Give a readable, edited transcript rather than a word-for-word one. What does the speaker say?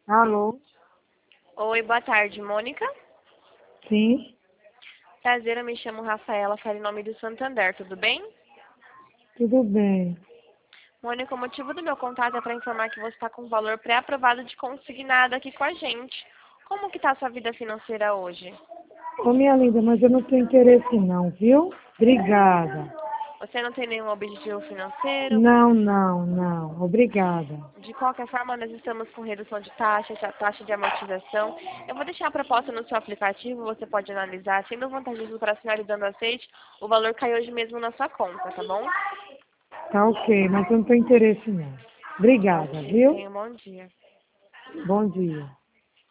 Alô? Oi, boa tarde, Mônica. Sim, Prazer, eu me chamo Rafaela, falo em nome do Santander, tudo bem? tudo bem. Mônica, o motivo do meu contato é para informar que você está com o valor pré-aprovado de consignado aqui com a gente. Como que está a sua vida financeira hoje? Ô, minha linda, mas eu não tenho interesse não, viu? Obrigada. Você não tem nenhum objetivo financeiro? Não, não, não. Obrigada. De qualquer forma, nós estamos com redução de taxa, taxa de amortização. Eu vou deixar a proposta no seu aplicativo, você pode analisar. Sendo vantajoso para a senhora e dando aceite, o valor cai hoje mesmo na sua conta, tá bom? Tá ok, mas eu não tenho interesse não. Obrigada, Ok, viu? tenha um bom dia. Bom dia.